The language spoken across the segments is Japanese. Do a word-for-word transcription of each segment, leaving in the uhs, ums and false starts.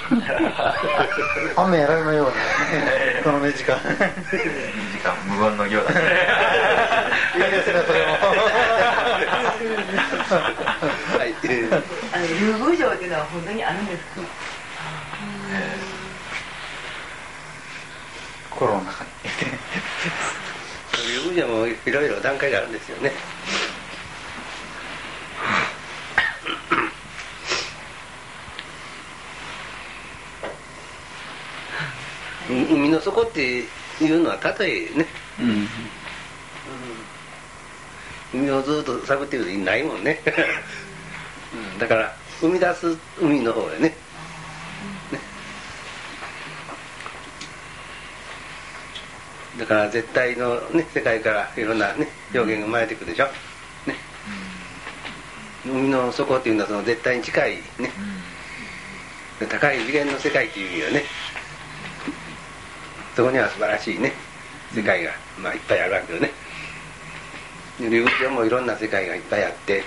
雨やられのようなこのね時間にじかん無言の行だね。 いいですねそれも。 はい、 あの竜宮城っていうのは本当にあるんですか？ 心の中に竜宮城もいろいろ段階があるんですよね。海の底っていうのは例えね、うん、海をずっと探ってるとないもんね。だから生み出す海の方へね。ね、だから絶対の、ね、世界からいろんな、ね、表現が生まれてくるでしょ、ね、海の底っていうのはその絶対に近い、ね、高い次元の世界っていう意味はね、そこには素晴らしいね世界が、まあ、いっぱいあるわけよね。竜宮城もいろんな世界がいっぱいあって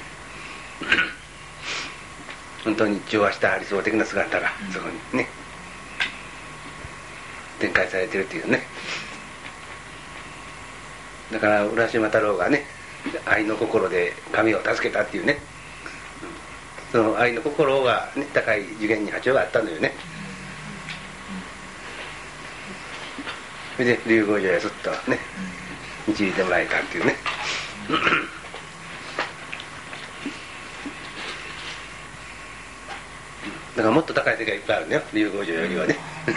本当に調和した理想的な姿がそこにね展開されてるっていうね。だから浦島太郎がね愛の心で神を助けたっていうね、その愛の心が、ね、高い次元に波長があったのよね。それで竜宮城へすっとね導いてもらえたっていうね。だからもっと高い世界いっぱいあるんだよ竜宮城よりはね。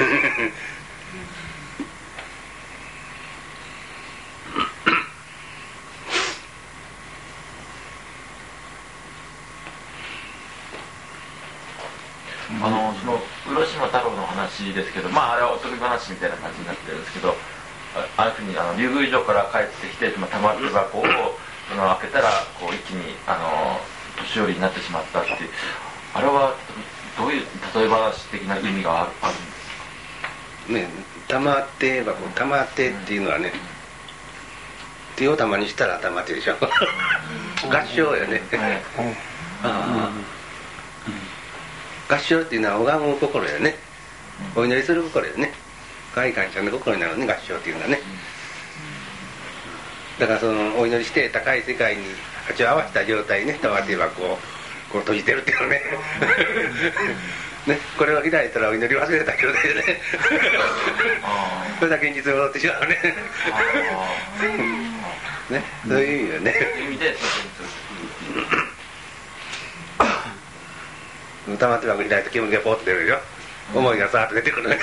あのその浦島太郎の話ですけど、まああれはおとぎ話みたいな感じになってるんですけど、ああいうふうにあの竜宮城から帰ってきて、まあ、玉手箱をその開けたらこう一気にあの年寄りになってしまったって、あれはどういう例え話的な意味がある、あるんですか？ ね、玉手箱、玉手っていうのはね、手を玉にしたら玉手でしょ。合唱よね。あ合唱っていうのは拝む心よね、お祈りする心よね、神感謝の心になるね、合唱っていうのはね。だからそのお祈りして高い世界に波長を合わせた状態ね、玉手箱をこう閉じてるっていうのね。ね、これを開いたらお祈り忘れた状態でね。それだけ現実に戻ってしまうね。ね、そういう意味よね。 意味で玉手箱開いて煙がポッと出るよ、うん、思いがさーっと出てくるね。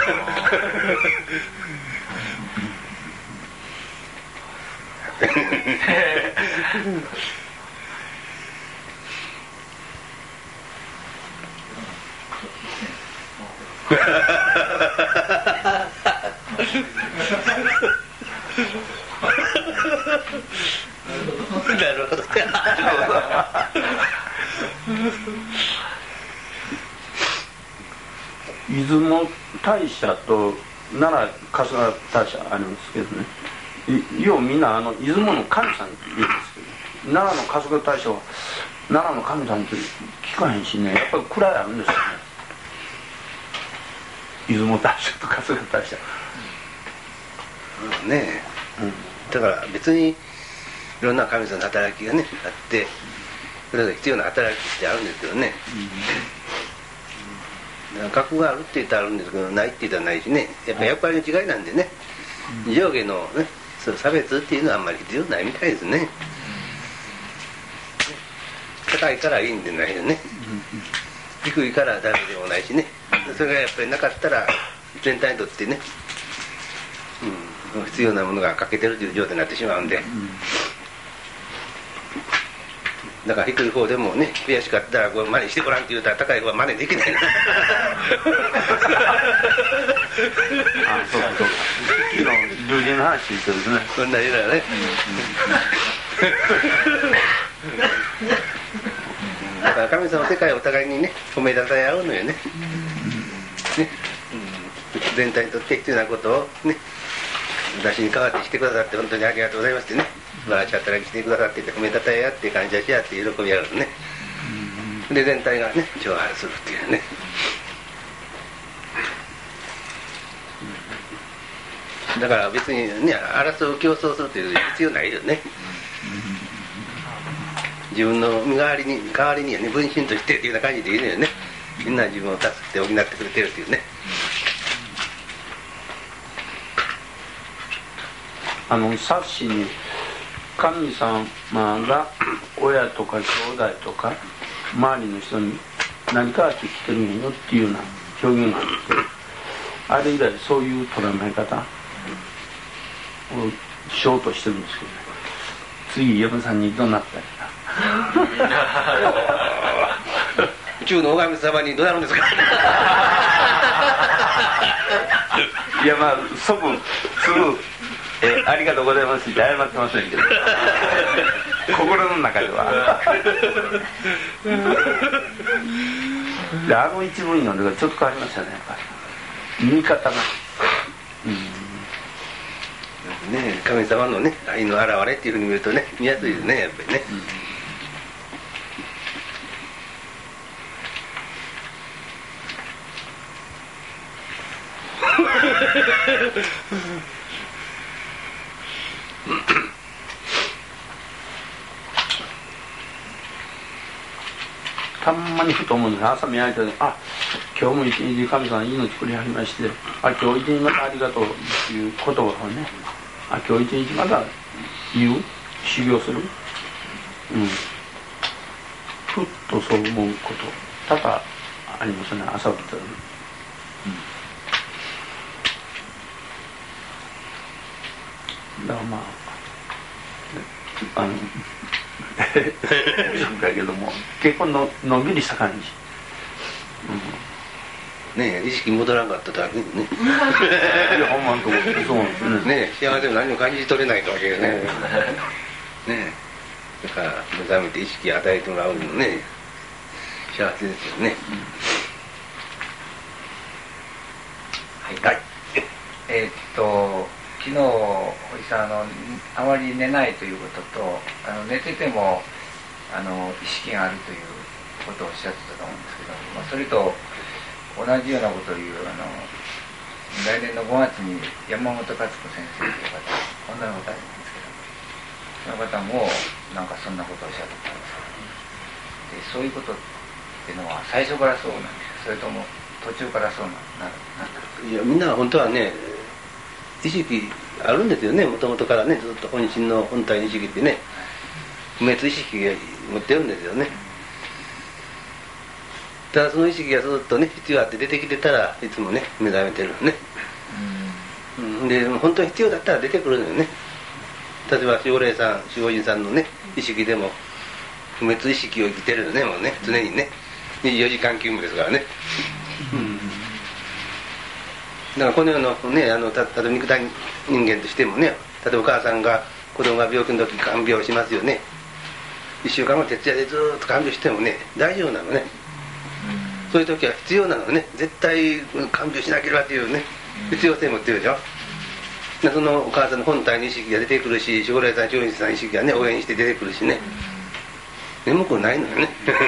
なるほど。 出雲大社と奈良春日大社ありますけどね、要はみんなあの出雲の神さんって言うんですけど、奈良の春日大社は奈良の神さんって聞かへんしね、やっぱり位あるんですよね、出雲大社と春日大社。 うん、ねえ、うん、だから別にいろんな神様の働きがねあって、それが必要な働きってあるんですけどね、うん、だから格があるって言ったらあるんですけど、ないって言ったらないしね、やっぱ役割の違いなんでね、うん、上下の、ね、そう差別っていうのはあんまり必要ないみたいですね。高いからいいんでないよね、低いからダメでもないしね、それがやっぱりなかったら全体にとってね、うん、必要なものが欠けてるという状態になってしまうんで、うん、だから低い方でもね、悔しかったらこう真似してごらんって言うたら高い方は真似できないな。あ、 そうそうそう、昨日龍神の話言ってるんですね、 こんな色だね、だから神様の世界をお互いにね褒めたたえ合うのよね、ね、うん、全体にとって必要なことをね私に代わってしてくださって本当にありがとうございますってね、素晴らしい働きしてくださって褒めたたえ合って感謝し合って喜び合うのね、で全体がね調和するっていうね、 だから別にね争う競争するという必要ないよね。自分の身代わりに代わりにはね分身としてっていうような感じでいいのよね。みんな自分を助けて補ってくれてるっていうね。 あの冊子に神様が親とか兄弟とか周りの人に何かって来てるんよっていうような表現があって、あれ以来そういう捉え方をしようとしてるんですけどね。次嫁さんにどうなったり宇宙の拝様にどうなるんですか。 いやまあ即すぐえありがとうございますって謝ってませんけど心の中ではであの一文読んでからちょっと変わりましたね。やっぱり見方が、 うん、ね神様のね愛の表れっていうふうに見るとね見やすいですねやっぱりね、うんたんまにふと思うんです。朝見上げてあ今日も一日神様命くれはりまして、あ今日一日またありがとうっていう言葉をね、あ今日一日また言う修行する、うん、ふっとそう思うこと多々ありますね。朝起きたら、うん、だからまああのだけども結構 の, のんびりした感じ、 うん、ねえ意識戻らんかっただけねいやほんまんとこそうなんですね。 ねえ幸せも何も感じ取れないかもしれないねねえだから目覚めて意識与えてもらうのね幸せですよね、 うん、はい、はい、えー、っと昨日おじさんあのあまり寝ないということとあの寝ててもあの意識があるということをおっしゃってたと思うんですけど、まあ、それと同じようなことを言うあの来年のごがつに山本勝子先生という方女の方がいるんですけど、その方もなんかそんなことをおっしゃってたんですけど、でそういうことっていうのは最初からそうなんですか、それとも途中からそうなるなんだろう。 いやみんな本当はね意識あるんですよね。もともとからねずっと本心の本体の意識ってね不滅意識が持ってるんですよね。ただその意識がずっとね必要あって出てきてたらいつもね目覚めてるね、うん、で本当に必要だったら出てくるのよね。例えば守護霊さん守護神さんのね意識でも不滅意識を生きてるのねもうね常にねにじゅうよじかん勤務ですからね、うんだからこの世のねあのたたと肉体人間としてもね例えばお母さんが子供が病気の時看病しますよね。いっしゅうかんも徹夜でずっと看病してもね大丈夫なのね。そういう時は必要なのね。絶対看病しなければというね必要性を持ってるでしょ。でそのお母さんの本体の意識が出てくるし守護霊さん守護神さんの意識がね応援して出てくるしね眠くないのよね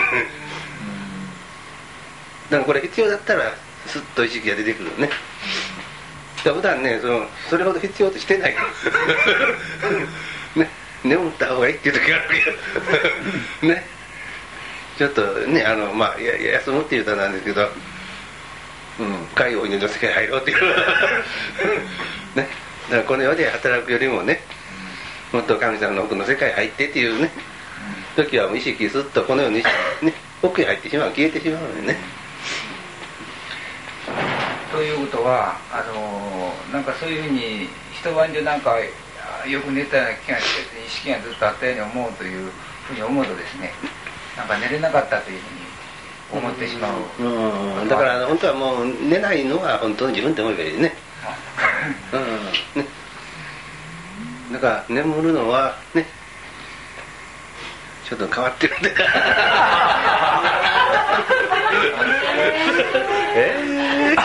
だからこれ必要だったらスッと意識が出てくるのね。普段ね そ, のそれほど必要としてないね眠った方がいいっていう時があるけどねちょっとねあのまあや休むっていう歌なんですけど、うん、介護にの世界入ろうっていうねだからこの世で働くよりもねもっと神様の奥の世界入ってっていうね時はもう意識すっとこの世に、ね、奥へ入ってしまう消えてしまうのよね。 ということはあのなんかそういうふうに一晩中なんかよく寝たような気がして意識がずっとあったように思うというふうに思うとですねなんか寝れなかったというふうに思ってしまう、 うんうん、だから本当はもう寝ないのは本当に自分って思えばいいね、うんねだから眠るのはねちょっと変わってるんでえー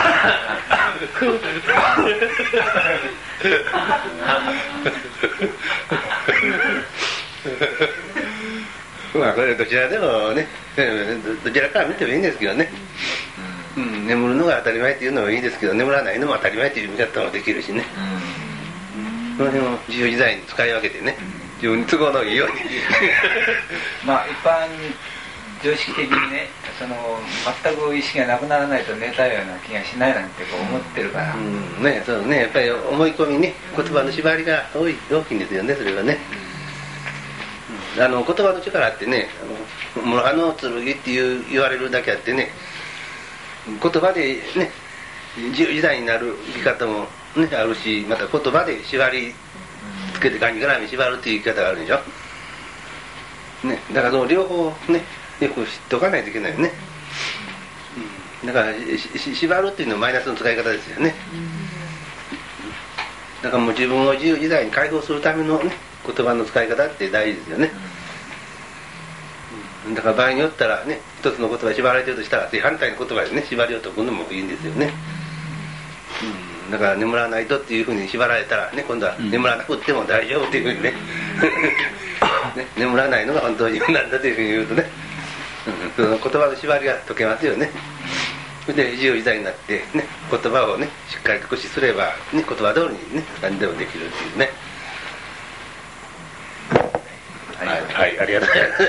まあこれどちらでもねどちらから見てもいいんですけどね、うん、眠るのが当たり前っていうのもいいですけど眠らないのも当たり前っていう見方もできるしね、 その辺を自由自在に使い分けてね、自分に都合のいいようにまあ一般常識的にね、その全く意識がなくならないと寝たような気がしないなんてこう思ってるから、 うんね、そうね、やっぱり思い込みね、言葉の縛りが多い大きいんですよね、それはね。あの言葉の力ってね、あのもうあの剣っていう言われるだけあってね、言葉でね自由自在になる生き方も、ね、あるし、また言葉で縛りつけてガニ絡み縛るっていう生き方があるでしょ、ね、だからその両方ねよく知っておかないといけないよね、うん、だからし縛るっていうのはマイナスの使い方ですよね。だからもう自分を自由自在に解放するための、ね、言葉の使い方って大事ですよね。だから場合によったらね、一つの言葉で縛られてるとしたら反対の言葉でね縛りを解くのもいいんですよね、うん、だから眠らないとっていうふうに縛られたらね、今度は眠らなくても大丈夫っていうふうに ね, ね眠らないのが本当に自分なんだというふうに言うとね、うん、その言葉の縛りが解けますよね。で自由自在になって、ね、言葉をねしっかりと駆使すれば、ね、言葉通りにね何でもできるっていうね。はい、はい、ありがとうございます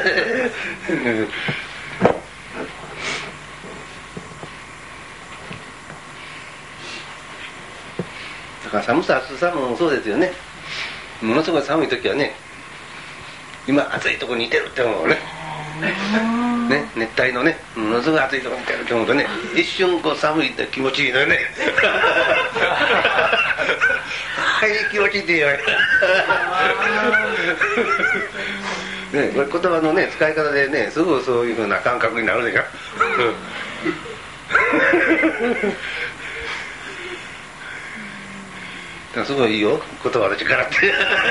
だから寒さ暑さもそうですよね。ものすごい寒い時はね、今暑いところにいてるって思うねね、熱帯のねものすごい暑いところにいてるって思うとね、一瞬こう寒いって気持ちいいのよねはい気持ちいいって言われるね、これ言葉のね使い方でねすぐそういうふうな感覚になるでしょだからすごいいいよ言葉の力って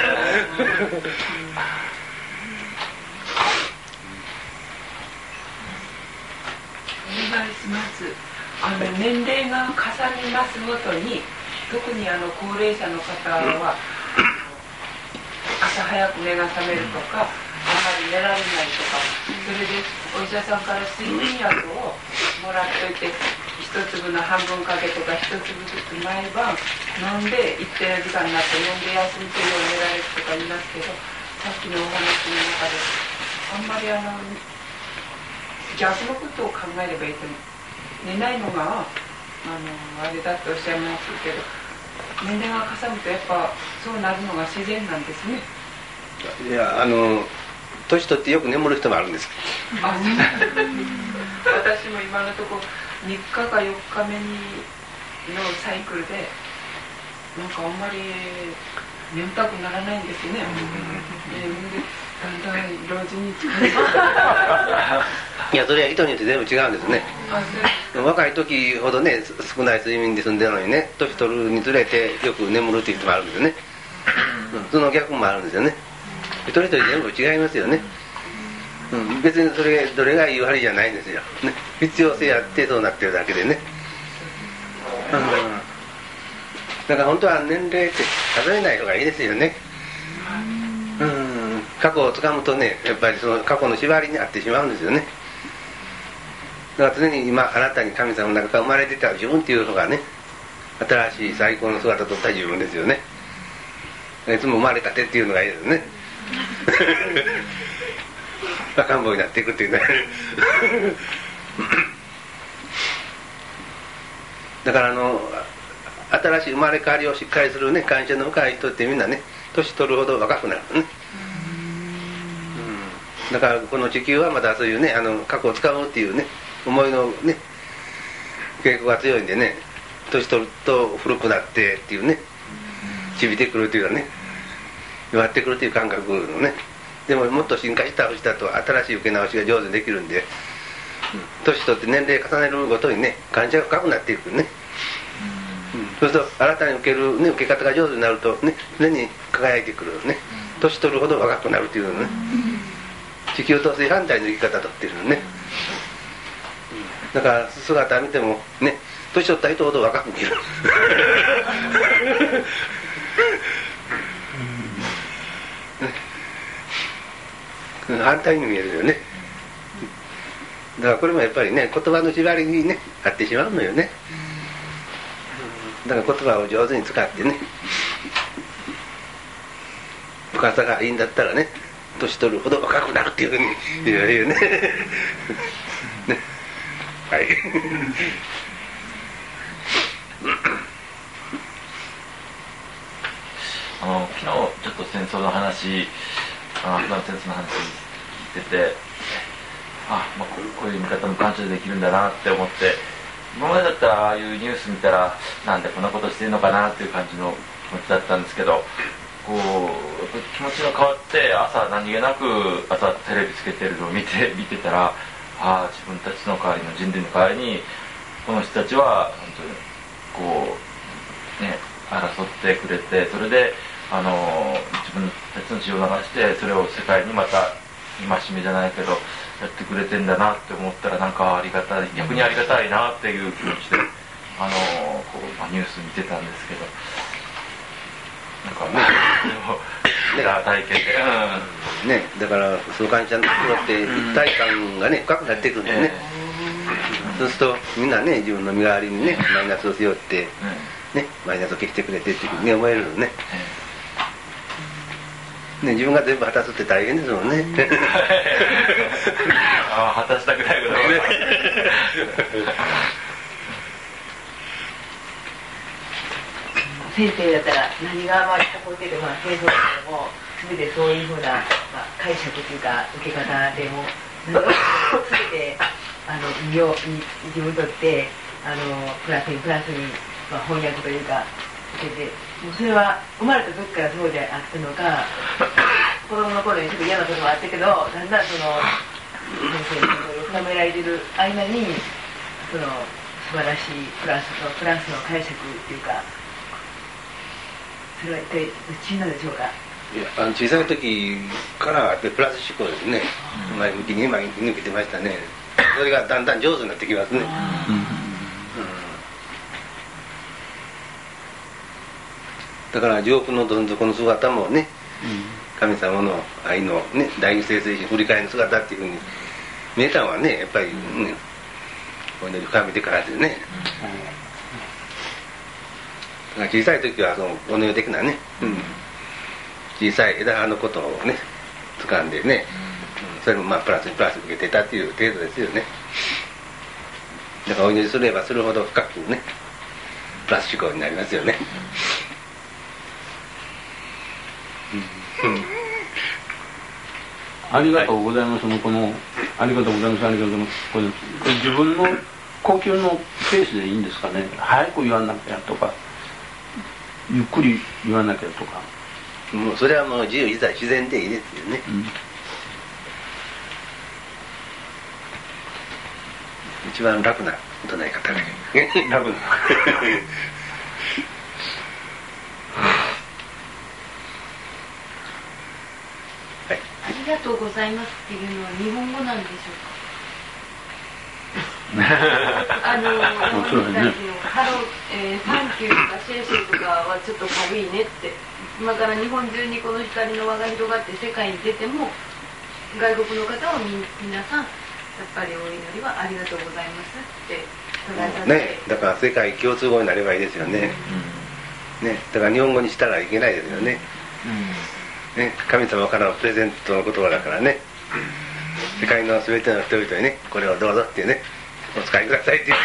お願いします。あの年齢が重ねますごとに、特にあの高齢者の方は朝早く目が覚めるとか、あんまり寝られないとか、それでお医者さんから睡眠薬をもらっといて、一粒の半分かけとか一粒ずつ毎晩飲んで一定の時間になって飲んで休みという寝られるとか言いますけど、さっきのお話の中であんまりあの逆のことを考えればいいと思う。寝ないのがあのあれだっておっしゃいますけど、年齢が重ねるとやっぱそうなるのが自然なんですね。 いや、あの年取ってよく眠る人もあるんです。 あ、私も今のところみっかかよっかめにのサイクルでなんかあんまり眠たくならないんですよね。えーだんだん老人に近いいや、それは人によって全部違うんですね。若い時ほどね少ない睡眠で済んでるのにね、年取るにつれてよく眠るっていう人もあるんですよね、うん、その逆もあるんですよね。一人一人全部違いますよね、うん、別にそれどれがいい悪いじゃないんですよ、ね、必要性あってそうなってるだけでね、うん、だから本当は年齢って数えない方がいいですよね。うん、過去をつかむとね、やっぱりその過去の縛りにあってしまうんですよね。だから常に今あなたに神様の中から生まれてた自分っていうのがね、新しい最高の姿を取った自分ですよね。いつも生まれたてっていうのがいいですね赤ん坊になっていくっていうねだからあの新しい生まれ変わりをしっかりするね、感謝の深い人ってみんなね、年取るほど若くなるね、うん、だからこの地球はまたそういうね、あの過去をつかむっていうね思いのね傾向が強いんでね、年取ると古くなってっていうね、ちびてくるっていうかね、弱ってくるっていう感覚のね、でももっと進化した人だと新しい受け直しが上手にできるんで、年取って年齢重ねるごとにね感謝が深くなっていくね、うん、そうすると新たに受ける、ね、受け方が上手になるとね、常に輝いてくるね、年取るほど若くなるっていうのね、地球と正反対の生き方とっていうのね、うん、だから姿見てもね、年取った人ほど若く見える反対に見えるよね。だからこれもやっぱりね、言葉の縛りにね合ってしまうのよね。だから言葉を上手に使ってね、 深さがいいんだったらね、年取るほど若くなるっていうふうに言われるね。ね、はい。 あの昨日ちょっと戦争の話、あのアフガン戦争の話聞いてて、あ、まあ、こういう見方も感謝できるんだなって思って、今までだったらああいうニュース見たらなんでこんなことしてるのかなっていう感じの気持ちだったんですけど、こうやっぱ気持ちが変わって朝何気なく朝テレビつけてるのを見て見てたら、ああ自分たちの代わりの人類の代わりにこの人たちは本当にこうね争ってくれて、それであの自分たちの血を流してそれを世界にまた戒めじゃないけどやってくれてんだなって思ったら、なんかありがたい、逆にありがたいなっていう気持ちであのこう、まあ、ニュース見てたんですけど、なんかねそれを体験で、 うんね、だからその感謝のところって一体感がね深くなってくるんだよね、えー、そうするとみんなね自分の身代わりにねマイナスを背負って、ね、マイナスを消してくれてっていうふうに思えるのね、ね、自分が全部果たすって大変ですもんね。 ああ果たしたくないことが先生だったら何がまあ起こってても戦争でも全てそういうふうな、まあ、解釈というか受け方でも全てあの意を自分にとってあのプラスにプラスに、まあ、翻訳というか受けて、もうそれは生まれた時からそうであったのか、子供の頃にちょっと嫌なこともあったけど、だんだんその先生のことを深められてる間にその素晴らしいプラスのプラスの解釈というか、それは一体どっちなんでしょうか。 いや、あの小さい時からやっぱりプラス思考ですね、うん、前向きに前向けてましたね。それがだんだん上手になってきますね、うん、だから上空のどん底の姿もね、神様の愛のね大義聖水振り返りの姿っていうふうに見えたのはね、やっぱりねお祈り深めてからですね、だから小さい時はそのお祈り的なね、うん、小さい枝葉のことをね掴んでね、それもまあプラスにプラス受けてたっていう程度ですよね。だからお祈りすればするほど深くねプラス思考になりますよね。 ありがとうございますのこのありがとうございますありがとうございますこれ自分の呼吸のペースでいいんですかね。早く言わなきゃとかゆっくり言わなきゃとか、 もうそれはもう自由自在自然でいいですよね、うん、一番楽な唱え方が楽なありがとうございますっていうのは日本語なんでしょうか。あの私たちのハロー、えー、サンキューとかシェイシェイとかはちょっと軽いねって、今から日本中にこの光の輪が広がって世界に出ても外国の方はみ皆さんやっぱりお祈りはありがとうございますって捉えたね。だから世界共通語になればいいですよね、うん、ね、だから日本語にしたらいけないですよね、うんね、神様からのプレゼントの言葉だからね、世界の全ての人々にねこれをどうぞってねお使いくださいって言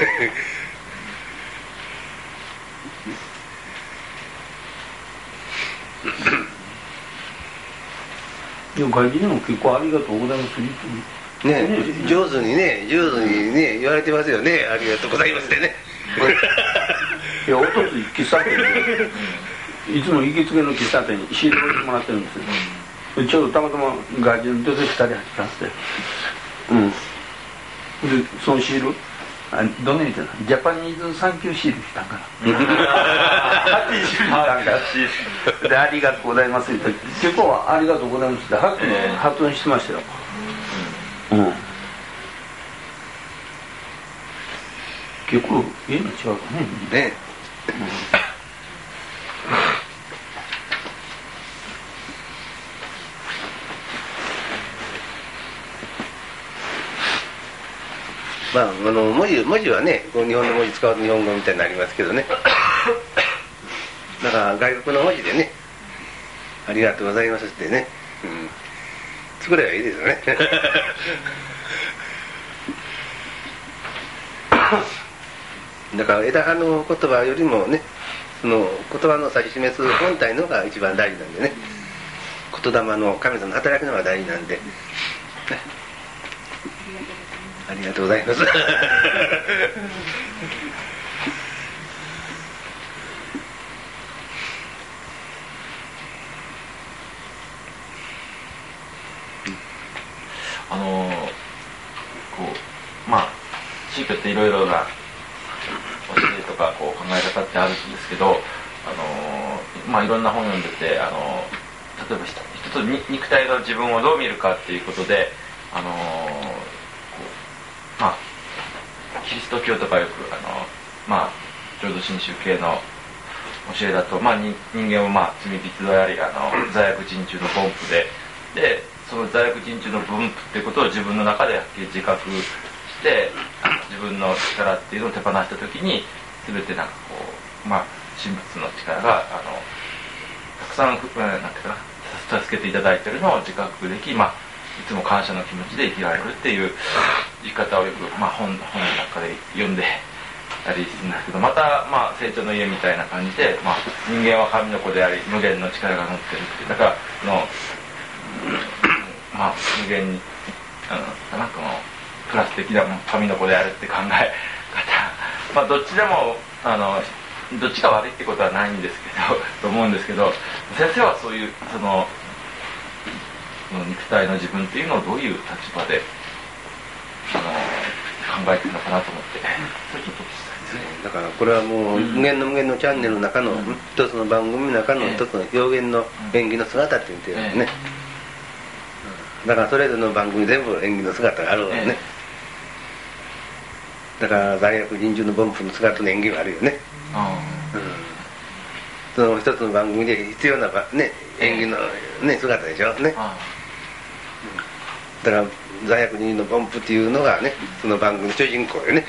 っていや外人も結構ありがとうございますね、ね、上手にね上手にね言われてますよね、ありがとうございますってねいやおとつい喫茶店でいつも行きつけの喫茶店にシールを置いてもらってるんですよ。ちょうどたまたま外人の女性ふたり入ってたんですうんでそのシールあどんなに言ってんのジャパニーズサンキューシール来たんからハッピーシール来たんからでありがとうございますって結構ありがとうございますってはっきり発音してましたよ、うん、結構ええの違うかねね、うんまあ、あの文字、文字はねこう日本の文字使うと日本語みたいになりますけどねだから外国の文字でねありがとうございますってね、うん、作ればいいですよねだから枝葉の言葉よりもね、その言葉の指し示す本体のが一番大事なんでね、言霊の神様の働きのが大事なんで、ね、ありがとうございますあのー、こうまあ宗教っていろいろな教えとかこう考え方ってあるんですけど、あのー、まあいろんな本読んでて、あのー、例えば一つ肉体の自分をどう見るかっていうことで、あのー、こうまあキリスト教とかよくあのー、まあ浄土真宗系の教えだと、まあ、人間はまあ罪人であり、あの罪悪人中の分布ででその罪悪人中の分布っていうことを自分の中で自覚して自分の力っていうのを手放した時に全てなんかこうまあ神仏の力があのたくさんなんていうかな助けていただいているのを自覚でき、まあ、いつも感謝の気持ちで生きられるっていう生き方をよく、まあ、本, 本の中で読んでたりするんですけど、また、まあ、成長の家みたいな感じで、まあ、人間は神の子であり無限の力が乗ってるっていうだからの、まあ、無限にあのなんかのプラス的な神の子であるって考え方、まあ、どっちでもあのどっちが悪いってことはないんですけどと思うんですけど、先生はそういうその肉体の自分っていうのをどういう立場であの考えてるのかなと思ってそれちょっと聞きたいですね。 だからこれはもう無限の無限のチャンネルの中の一つの番組の中の一つの表現の演技の姿って言ってるね、だからそれぞれの番組全部演技の姿があるわね、だから罪悪人中の分布の姿の演技があるよね、うん、その一つの番組で必要な、ね、演技の、ね、姿でしょね、だから罪悪人の分布っていうのがねその番組の主人公よねね、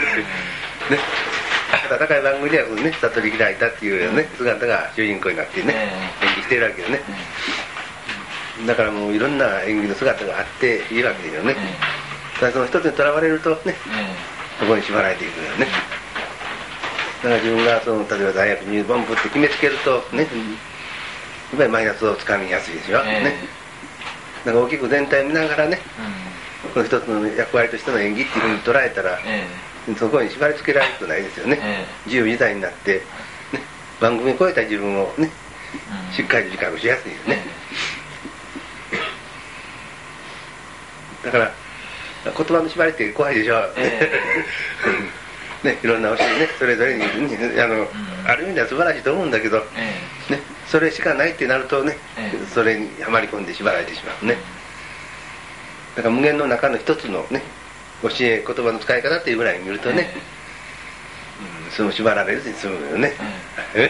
温かい番組ではね悟り開いたっていう、ね、姿が主人公になってね演技してるわけよね、だからもういろんな演技の姿があっていいわけですよね、ただその一つにとらわれるとねそこに縛られていくよね、だから自分がその例えば罪悪人分布って決めつけるとねやっぱりマイナスをつかみやすいでしょ、ね、だから大きく全体を見ながらね、うん、この一つの役割としての演技っていうふうに捉えたら、えー、そこに縛り付けられることないですよね、えー、自由自在になって、ね、番組を超えた自分をね、うん、しっかり自覚しやすいですね、えー、だから言葉の縛りって怖いでしょ、えーね、いろんな教えねそれぞれに、ね、あの、うん、ある意味では素晴らしいと思うんだけど、えーね、それしかないってなるとね、えー、それにはまり込んで縛られてしまうね、だから無限の中の一つのね教え言葉の使い方っていうぐらいに見るとね、えーうん、その縛られずに済むよね、え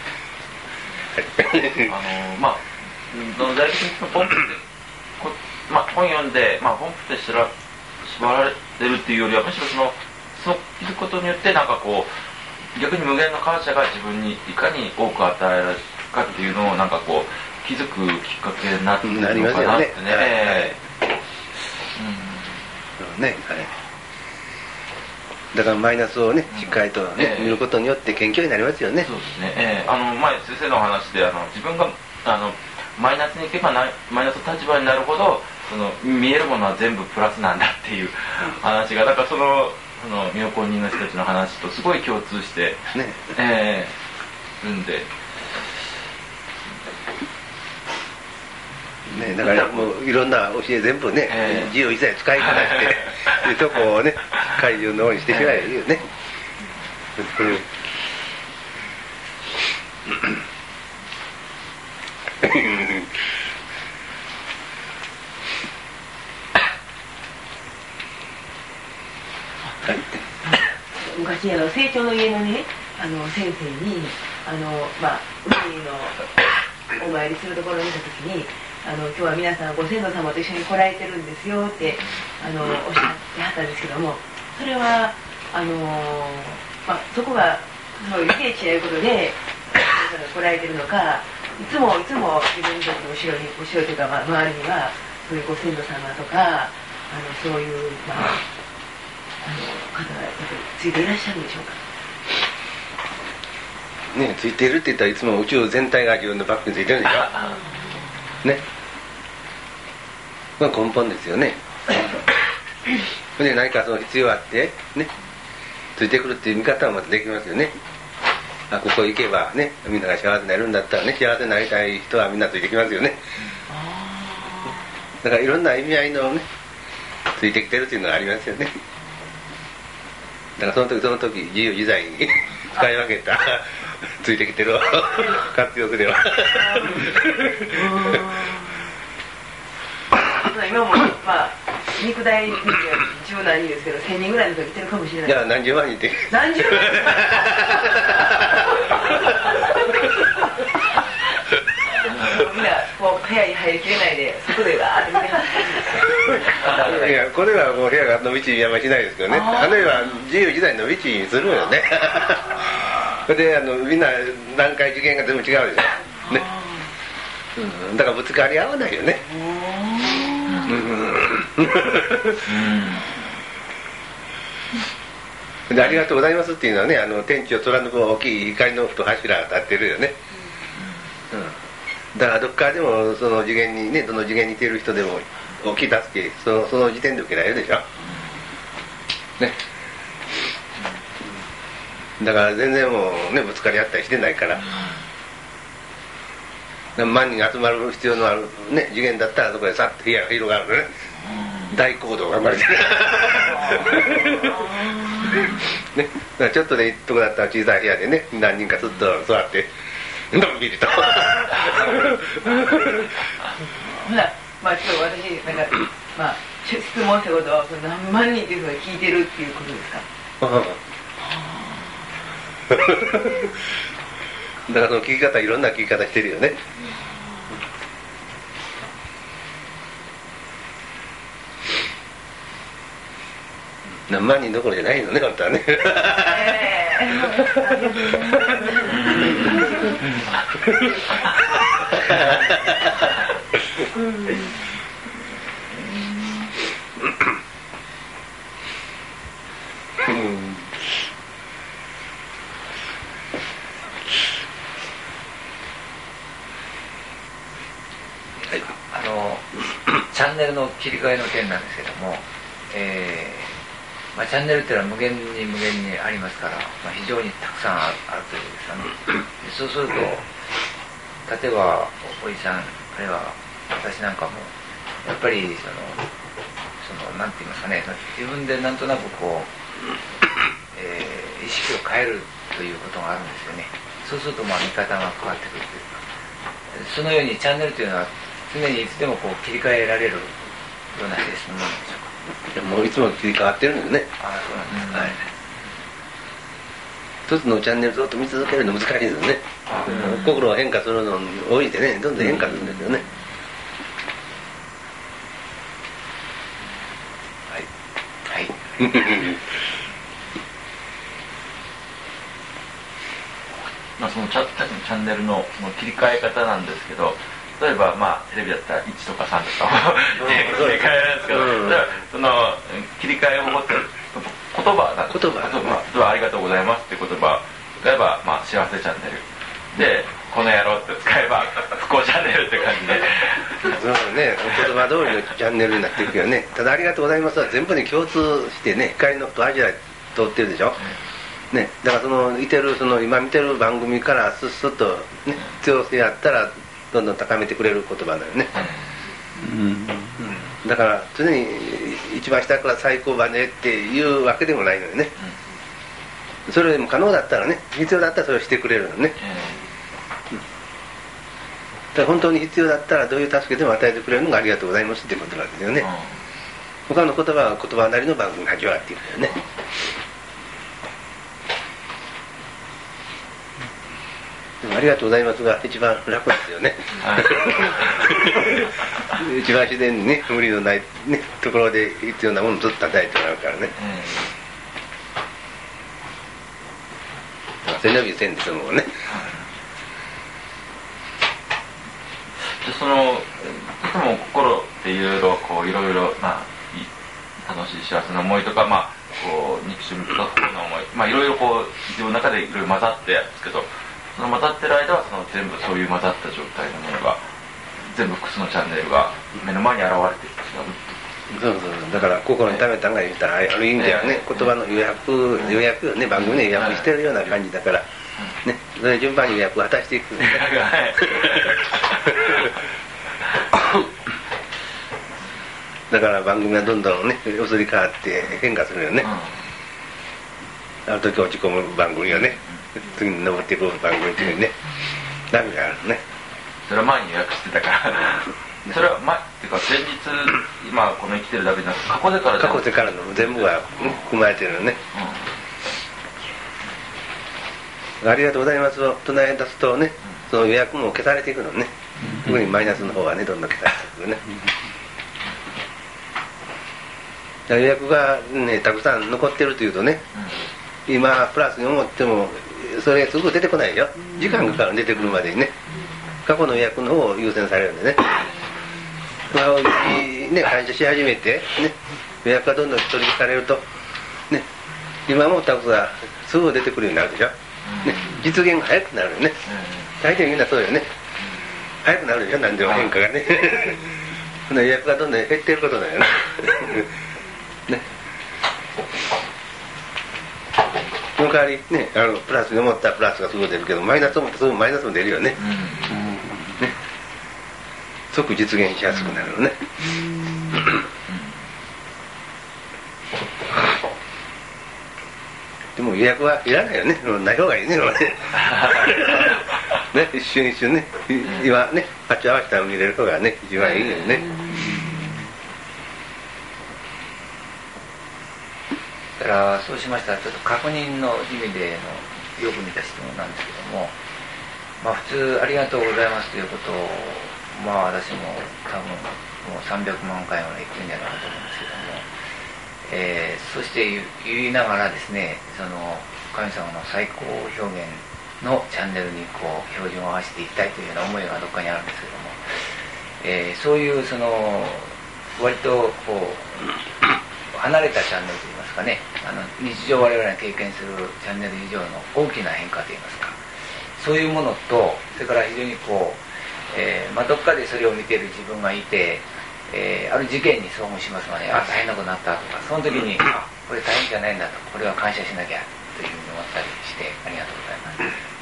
ー、あのまあ大体のポンプってまあ、本読んで、まあ、ポンプって縛られてるっていうよりはむしろそのその気づくことによってなんかこう逆に無限の感謝が自分にいかに多く与えられるかっていうのをなんかこう気づくきっかけになってるのかなってね、うん、はいはいだからマイナスをねしっかりと、ね、うん、見ることによって謙虚になりますよね。 そうですね、えー、あの前先生のお話であの自分があのマイナスにいけばなマイナスの立場になるほどその見えるものは全部プラスなんだっていう話がだからそのその妙高人の人たちの話とすごい共通してねえー、るんで、 ね、だからもういろんな教え全部ね、えー、自由一切使いこなしていうとこをね怪獣の方にしてしまえばいいよね、えー昔あの成長の家のねあの先生にあの、まあ、海のお参りするところにいた時にあの今日は皆さんご先祖様と一緒に来られてるんですよってあのおっしゃってはったんですけども、それはあの、まあ、そこがその理解し合うことで来られてるのか、 いつもいつも自分たちの後ろに後ろというか、まあ、周りにはそういうご先祖様とかあのそういう、まあ、あの方がやっぱりついていらっしゃるんでしょうか。 ね、ついてるって言ったらいつも宇宙全体が自分のバックについてるんでしょね、まあ、根本ですよねで何かその必要あってねついてくるっていう見方はまたできますよね。あここ行けばねみんなが幸せになるんだったらね幸せになりたい人はみんなついてきますよね。だからいろんな意味合いのねついてきてるっていうのがありますよね。だからその時その時自由自在に使い分けたついてきてるを活用すれば今もまあ肉体人は十何人ですけど千人ぐらいの人来てるかもしれない。 いや何十万人って何十万人みんなこう部屋に入りきれないで外でわーって見てはる。 いやこれはもう部屋が伸び縮みあんまりしないですけどね。あるいは自由自在に伸び縮みするよねそれであのみんな段階次元が全部違うでしょ、ねうん、だからぶつかり合わないよねでありがとうございますっていうのはねあの天地を貫く大きい光の太柱が立ってるよね、うん、だからどっからでもその次元にねどの次元にいてる人でも大きい助けその、その時点で受けられるでしょねだから全然もうねぶつかり合ったりしてないから万人が集まる必要のある、ね、次元だったらそこでさっと部屋が広がるのね大行動が生まれてるね、だからちょっとでいいとこだったら小さい部屋でね何人かすっと座ってのんびりとほらまあちょっと私なんかまあ質問したことはその何万人っていう人が聞いてるっていうことですかだからその聞き方いろんな聞き方してるよね、うん、何万人どころじゃないのね本当はね、えーうんあのチャンネルの切り替えの件なんですけども、えーまあ、チャンネルっていうのは無限に無限にありますから、まあ、非常にたくさんある、あるということですよね。そうすると例えばおじさんあるいは私なんかもやっぱりそのそのなんて言いますかね自分でなんとなくこう、えー、意識を変えるということがあるんですよね。そうするとまあ見方が変わってくるというかそのようにチャンネルというのは常にいつでもこう切り替えられるような性質のものでしょうか。 いやもういつも切り替わってるんですね。 ああそうなんですか、はい、 一つのチャンネルずっと見続けるの難しいですね、うん、心が変化するのに多いでねどんどん変化するんですよね、 はいはいまあそのチャ、チャンネルのその切り替え方なんですけど例えばまあテレビだったらいちとかさんとかを切り替えるんですけど、うん、その切り替えを持ってる言葉なんです言葉、 言葉、例えばありがとうございますって言葉例えばまあ幸せチャンネルでこの野郎って使えば不幸チャンネルって感じでそうね言葉通りのチャンネルになっていくよね。ただありがとうございますは全部に共通してね光の太柱通ってるでしょ、うんね、だからそのいてるその今見てる番組からスッスッと、ね、強性あったらどんどん高めてくれる言葉だよね、うんうん、だから常に一番下から最高までっていうわけでもないのよね、うん、それでも可能だったらね必要だったらそれをしてくれるのね、うん、だから本当に必要だったらどういう助けでも与えてくれるのがありがとうございますってことなんですよね、うん、他の言葉は言葉なりの番組が始まっていくよね。ありがとうございますが一番楽ですよね、はい、一番自然にね無理のない、ね、ところで必要なものをずっと与えてもらうからね、うん、背伸びせんですもんね、 そのいつも心っていろいろこういろいろまあ楽しい幸せな思いとか、まあこう憎しみとか不幸な思い、まあいろいろこう自分の中でいろいろ混ざってやるんですけど、その混ざってる間はその全部そういう混ざった状態のものが全部複数のチャンネルが目の前に現れてしまう。 そうそうそう、だから心に溜めたんが言ったらある意味ではね、言葉の予約予約をね、番組で予約してるような感じだからね、それ順番に予約を果たしていくだから番組はどんどんね移り変わって変化するよね、ある時落ち込む番組がね、次に登っていく番組っていうね、ダメがあるね。 それは前に予約してたからそれは前っていうか前日今この生きてるだけじゃなくて過去でから過去でからの全部が、ね、含まれてるよね、うん、ありがとうございますを唱え出すとね、その予約も消されていくのね、うん、特にマイナスの方はねどんどん消されていくね、うん、予約がねたくさん残ってるというとね、うん、今プラスに思ってもそれすぐ出てこないよ、時間がかかる出てくるまでにね、過去の予約の方を優先されるんでね、ね、感謝し始めて、ね、予約がどんどん取り消されると、ね、今もたくさんすぐ出てくるようになるでしょ、ね、実現が早くなるよね、大体みんなそうよね、早くなるでしょ、何でも変化がねその予約がどんどん減っていることだよねね、その代わりね、あのプラスに思ったらプラスがすぐ出るけど、マイナスを思ったらすぐマイナスも出るよね、うんね、即実現しやすくなるよね、でも予約はいらないよね、ない方がいいねね、一瞬一瞬ね、今ね鉢合わせたら見れる方がね一番いいよね。 だからそうしましたらちょっと確認の意味でのよく似た質問なんですけども、まあ普通ありがとうございますということをまあ私も多分もうさんびゃくまんかいまで言ってるんじゃないかと思うんですけども、えー、そして言いながらですね、その神様の最高表現のチャンネルにこう標準を合わせていきたいというような思いがどっかにあるんですけども、えー、そういうその割とこう離れたチャンネルといいますかね、あの日常我々が経験するチャンネル以上の大きな変化といいますか、そういうものと、それから非常にこう、えーまあ、どっかでそれを見ている自分がいて、えー、ある事件に遭遇しますので、あ、大変なことになったとか、その時に、あ、これ大変じゃないんだと、これは感謝しなきゃというふうに思ったりして、ありがとうございます。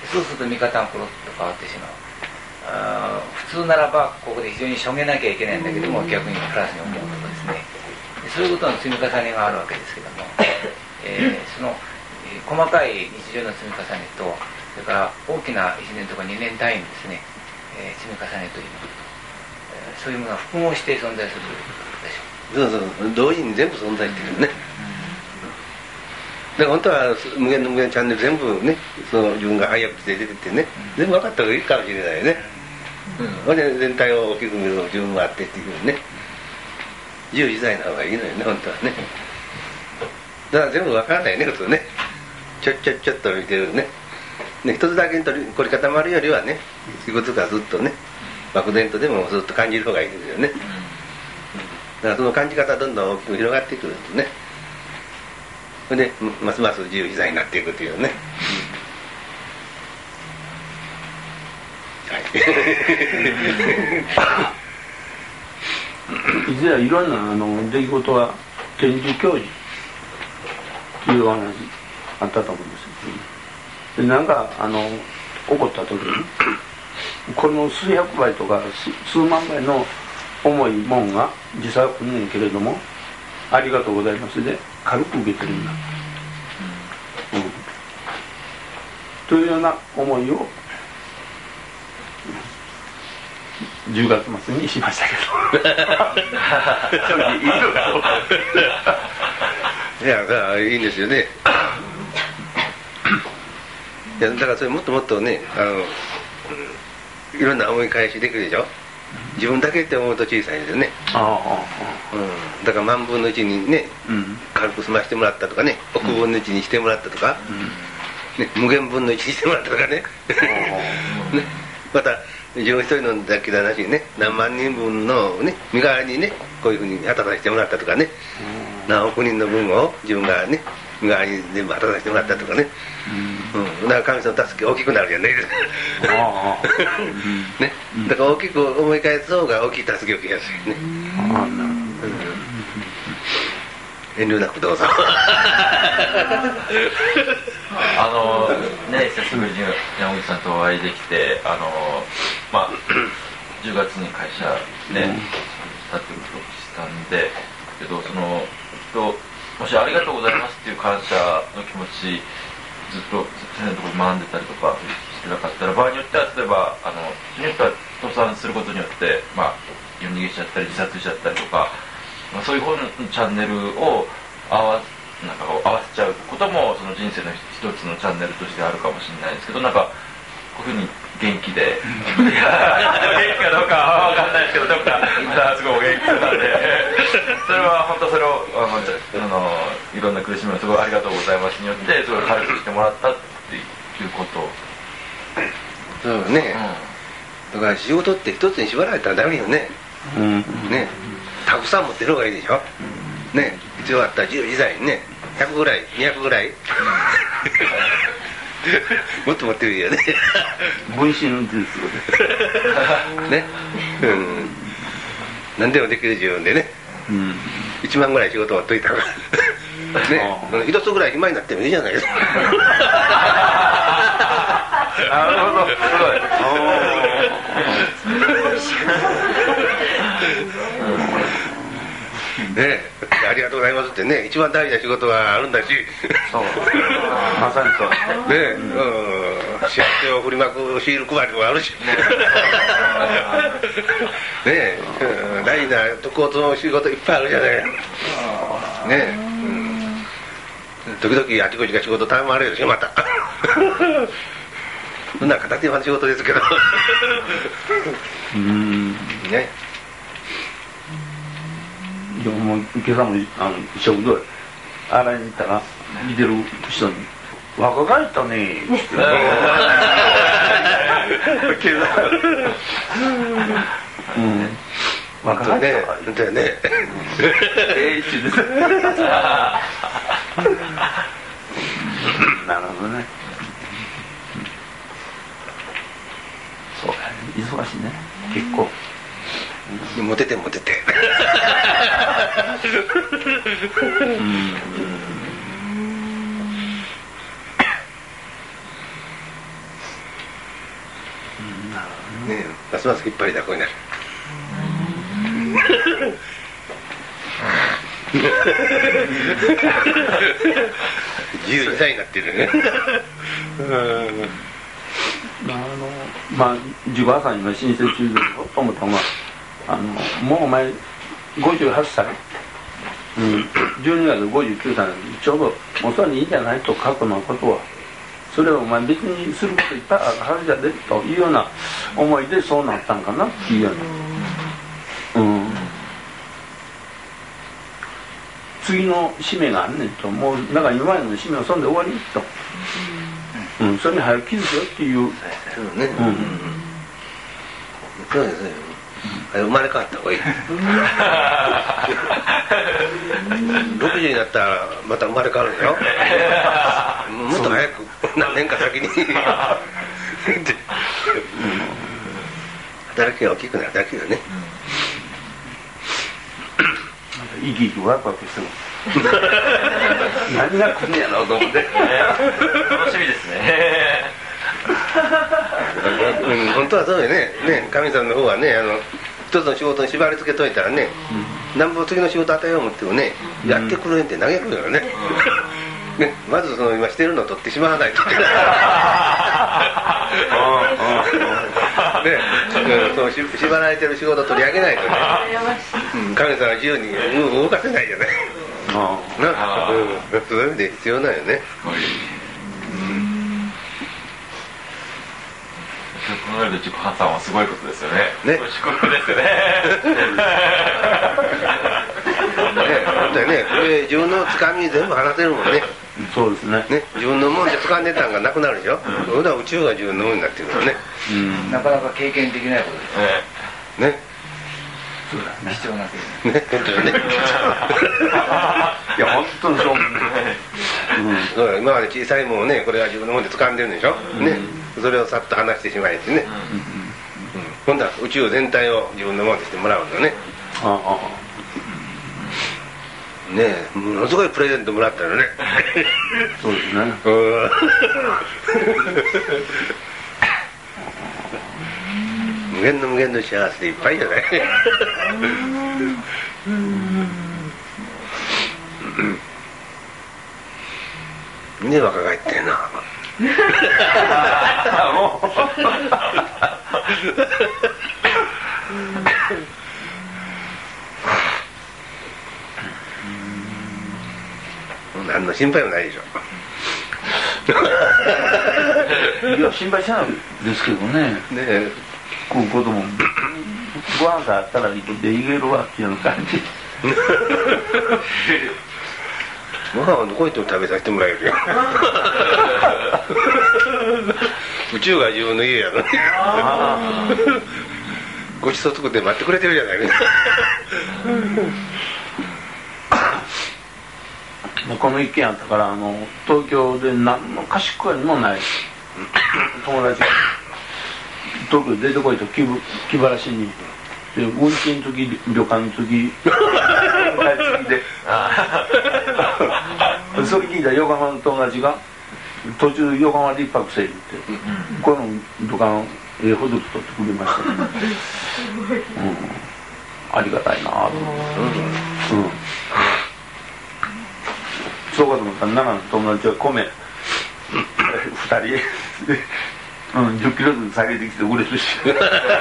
そうすると見方がコロッと変わってしまう。あ、普通ならばここで非常にしょげなきゃいけないんだけども、逆にプラスに思うとかですね、そういうことの積み重ねがあるわけですけども、えー、その、えー、細かい日常の積み重ねと、それから大きないちねんとかにねん単位のですね、えー、積み重ねというものと、えー、そういうものが複合して存在するということでしょう。 そうそう、同時に全部存在してるね、だから本当は無限の無限チャンネル全部ね、その自分が早口で出ててね、全部分かった方がいいかもしれないよね、うん、で全体を大きく見るの自分があってっていうふうにね、自由自在な方がいいのよね、本当はね。だから全部分からないね、普通ね、ちょっちょっちょっと見てるね、ね、一つだけに取り凝り固まるよりはね、いくつかずっとね、漠然とでもずっと感じる方がいいですよね。だからその感じ方どんどん大きく広がってくるんですね。それでますます自由自在になっていくというね、 はいいずれいろんなあの出来事は天寿教授というお話あったと思うんですけど、でなんかあの起こった時にこの数百倍とか 数, 数万倍の重いもんが実際は来んねんけれども、ありがとうございますで軽く受け取るんだ、うんうん、というような思いをじゅうがつ末にしましたけど正直いいのかいや、だからいいんですよねいや、だからそれもっともっとね、あのいろんな思い返しできるでしょ。自分だけって思うと小さいですよね。ああ、うん、だから万分の一にね、うん、軽く済ましてもらったとかね、億分の一にしてもらったとか、うんね、無限分の一にしてもらったとかねね、また自分一人のだけでなしにね、何万人分のね身代わりにねこういうふうに働かせてもらったとかね、何億人の分を自分がね身代わりに全部働かせてもらったとかね、うん、だから神様の助け大きくなるじゃないですかね、だから大きく思い返す方が大きい助けを受けやすいね。遠慮なくどうぞあのね久しぶりに山口さんとお会いできて、あのまあじゅうがつに会社ねしたってことをしたんで、けどそのともしありがとうございますっていう感謝の気持ちずっと先生のところで学んでたりとかしてなかったら、場合によっては例えばあの人によっては倒産することによってまあ夜逃げしちゃったり自殺しちゃったりとか、まあ、そういう方のチャンネルを合わなんかこう合わせちゃうこともその人生の一つのチャンネルとしてあるかもしれないですけど、なんかこういうふうに元気で元気かどうかは分かんないですけど、どっかすごいお元気なんでそれは本当それをあのあのいろんな苦しみをすごいありがとうございますによってすごい軽くしてもらったっていうこと。 そうね、うん、だから仕事って一つに縛られたらダメよね、うん、ね、たくさん持ってる方がいいでしょ、うん、ね、必要あったらじゅうじざいにねひゃくぐらいにひゃくぐらいもっと持ってるよね分身運転するね、うん、何でもできる自分でね、うん、いちまんぐらい仕事を取っといたからね、一つぐらい暇になってもいいじゃないですかなるほど、すごいね、ありがとうございますってね、一番大事な仕事があるんだし、 そうまさにそうね、うん、幸せを振りまくシール配りもあるしね、うん、大事な特攻の仕事いっぱいあるじゃないね、うん、時々あちこちが仕事頼まれるでしょまたそんな片手間の仕事ですけどうんね、 でももう今朝もあの食堂へ洗いに行ったら見てる人に「若返ったね」ってうん若返ったわだよねええ一緒ですなるほどね、そうやね、忙しいね結構モテてモテてうんねえ、ますます引っ張りだこになる自由自在になってるねあのまあじゅうごさいの申請中でと思ったのがあのもうお前ごじゅうはっさい、うん、じゅうにがつごじゅうきゅうさいちょうどもうそれでいいんじゃないと過去のことはそれをお前別にすることいっぱいあるはずじゃでというような思いでそうなったんかなっていうような、うん、次の使命があんねんと、もうなんか今までの使命をそんで終わりと、うん、それに早く気づくよっていう、 そうね、うん、そうですね、生まれ変わった方がいいろくじゅうになったらまた生まれ変わるんだよもっと早く何年か先に働きが大きくなるだけよね、 生き生きワクワクしてる何が来んねやろうと思って楽しみですねうん、本当はそうよね、ね、神さんの方はね、あの一つの仕事に縛り付けといたらね、うん、なんぼ次の仕事与えよう思ってもね、うん、やってくれんって投げるよね、うん、ね、まずその今してるのを取ってしまわないといけないね、その縛られてる仕事を取り上げないとね、うん、神さんは自由に動かせないじゃないな、うん、そういう意味で必要なんよね、 考えると自己破産はすごいことですよね。 ね、 祝福ですよね。 ね、本当にね、これ自分のつかみ全部話せるもんね。 そうですね。 ね、自分のもんで掴んでたんがなくなるでしょ。それは宇宙が自分のもんになってるからね。 うん。 なかなか経験できないことですね。ね。 そうだね。貴重な経験。 ね、本当にね。 いや本当にそう。うん。 そうだ、今まで小さいもんをね、これは自分のもんで掴んでるんでしょ。ね。それをさっと離してしまえてね。今度は宇宙全体を自分のものとしてもらうのね。 ああ。 ねえ、ものすごいプレゼントもらったよね。 そうですね。 うん。無限の無限の幸せでいっぱいじゃない。ねえ、若返ってんな。 もう。 何の心配もないでしょ。 いや心配しないですけどね。 ねえ、 こう子供ご飯があったらで言えるわっていう感じ。 ご飯はどこ行っても食べさせてもらえるよ。宇宙が自分の家やのね。ごちそう作って待ってくれてるじゃないね。 この一軒あったからあの東京で何の貸し借りもない友達が東京出てこいと気気晴らしにで運賃付き旅館付き付きでそれ聞いた横浜の友達が途中横浜で一泊せえってこの旅館ええほど取ってくれましたね、うん、ありがたいなと思って、うん、そうかと思ったら奈良の友達は米ふたりで、うん、じゅっキロずつ下げてきてくれるし、うん、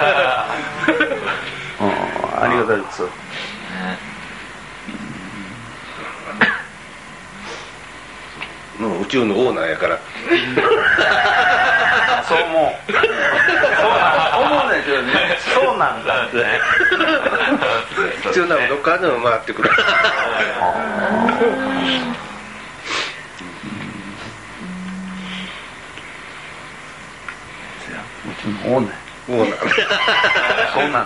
ありがたいですよ。 もう宇宙のオーナーやから。 そう思う。そう思うんですよね。そうなんだって。 必要なのどっからでも回ってくる。 うちのオーナー。 オーナー。 そうなんだ。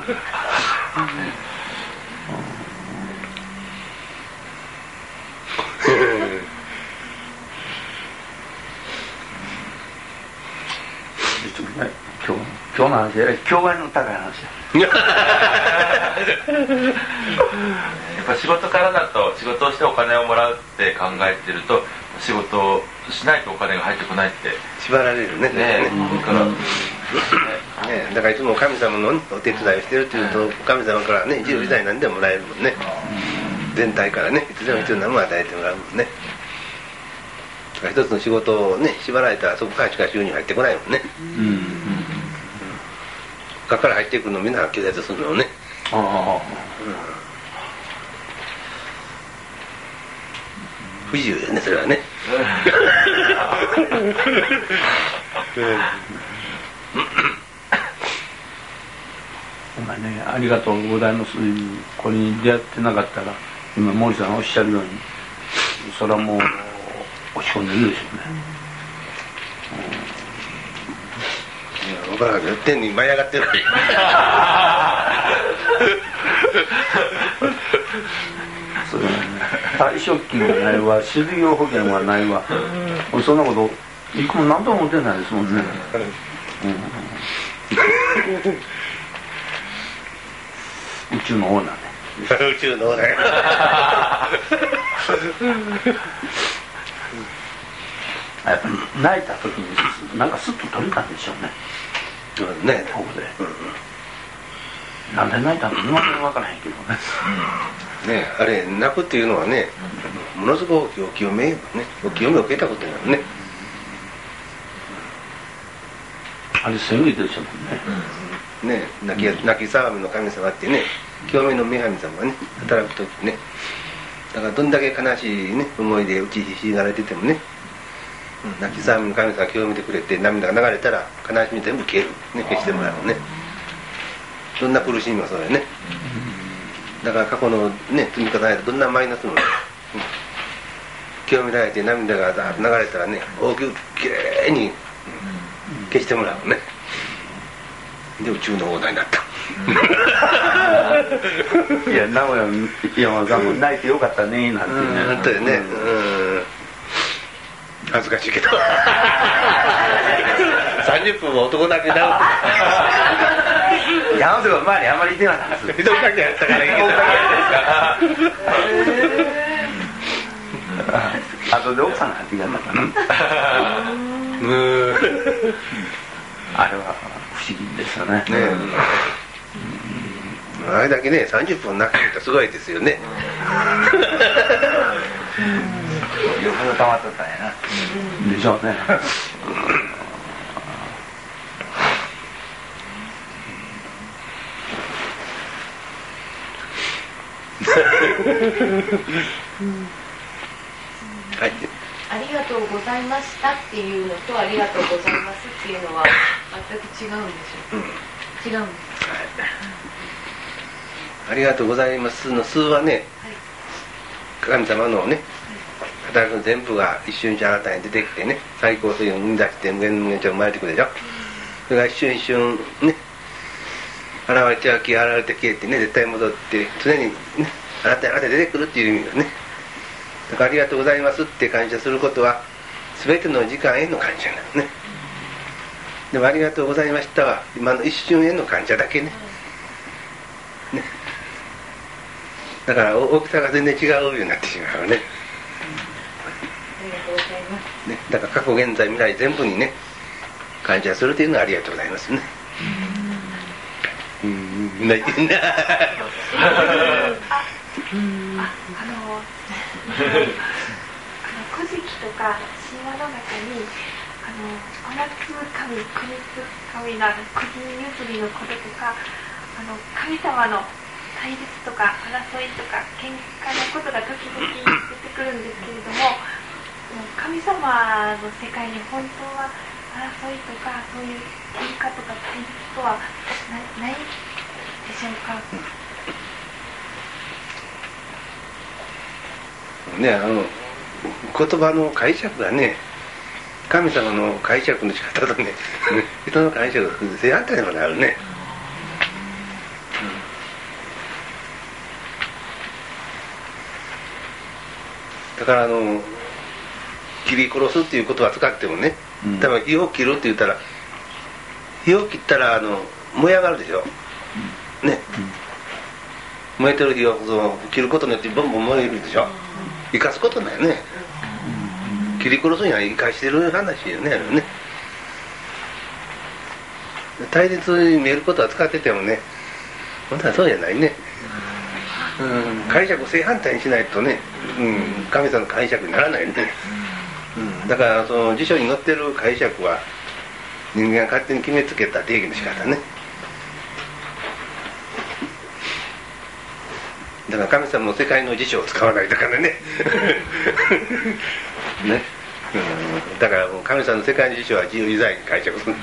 今日今日の話で境外の高い話やっぱ仕事からだと仕事をしてお金をもらうって考えてると仕事をしないとお金が入ってこないって縛られるね。 ねえ、だから、ね、 だからいつも神様のお手伝いをしてるっていうと神様からね自由自在何でももらえるもんね。全体からねいつでも必要なものを与えてもらうもんね。一つの仕事をね縛られたらそこからしか収入入ってこないもんね。うん他から入ってくるのをみんな拒絶するのをね。ああ、うん、不自由だよねそれはね。 お前ねありがとうございます。これに出会ってなかったら今森さんがおっしゃるようにそれはもう落ち込んでるでしょうね。 うん、分からんけど天に舞い上がってる。 そうだね。退職金がないわ失業保険はないわ、うん、そんなこといくも何とも思ってないですもんね。うん、宇宙のオーナーね。 宇宙のオーナー。 やっぱり泣いた時になんかスッと取れたんでしょうね。 うんね。 ここで、うん、なんで泣いたの今まで分からへんけどね。 ねあれ泣くっていうのはねものすごくお清めねお清めを受けたことになるね。 あれ宣言でしょうね。 ね泣き泣き騒ぎの神様ってね清めの女神様がね働く時ねだからどんだけ悲しいね思いで打ちひしがれててもね泣き騒ぎの神様が清めてくれて涙が流れたら悲しみ全部消える、ね、消してもらうのね。どんな苦しみもそうだよね。だから過去のね積み重ねたどんなマイナスも、ね、 清められて涙が流れたらね、大きくきれいに消してもらうね。で宇宙のオーナーになった。 いや名古屋の山田さんも泣いてよかったねなんてね。 本当よね。うん。恥ずかしいけど。さんじゅっぷんも男だけなる。 山田が前にあまり出なかった。 一人だけやったからいいけど。 あとで奥さんが入ってきたんだかな。あれは不思議ですよね。ねえ、あれだけねさんじゅっぷんなかったらすごいですよね。 よほど溜まっとったんやな。 でしょうね。 はい。 ありがとうございましたっていうのとありがとうございますっていうのは全く違うんでしょう、うん、違うんです、はい、 ありがとうございますの数はね、はい、神様のね、はい、働く全部が一瞬一瞬あなたに出てきてね、最高性を生み出して無限無限ちゃ生まれてくるでしょ。それが一瞬一瞬ね現れては消え現れて消えてね絶対戻って常にねあなたにあなたに出てくるっていう意味がね。だからありがとうございますって感謝することは全ての時間への感謝なのね。でもありがとうございましたは今の一瞬への感謝だけね。ね、だから大きさが全然違うようになってしまうね。 ありがとうございます、 ね、だから過去現在未来全部にね感謝するというのはありがとうございますね。うんうん泣いてんな。 あのあの古事記とか神話の中にあの小夏神、国津神の国譲りのこととかあの神様の対立とか争いとか喧嘩のことが時々出てくるんですけれども、神様の世界に本当は争いとかそういう喧嘩とか対立とは な, ないでしょうか。 ね、あの言葉の解釈がね神様の解釈の仕方とね人の解釈が正反対にもなるね、うん、だからあの切り殺すっていう言葉使ってもね、うん、多分火を切るって言ったら火を切ったらあの燃え上がるでしょ、うん、ね、うん、燃えてる火をその切ることによってボンボン燃えるでしょ。生かすことないよね。切り殺すには生かしてる話よね。あのね対立に見えることは使っててもね本当はそうじゃないね、うん、解釈を正反対にしないとね、うん、神様の解釈にならないね、うん、だからその辞書に載ってる解釈は人間が勝手に決めつけた定義の仕方ね。だから神様の世界の辞書を使わないだからね。ね、うん、だからもう神様の世界の辞書は自由自在に解釈する。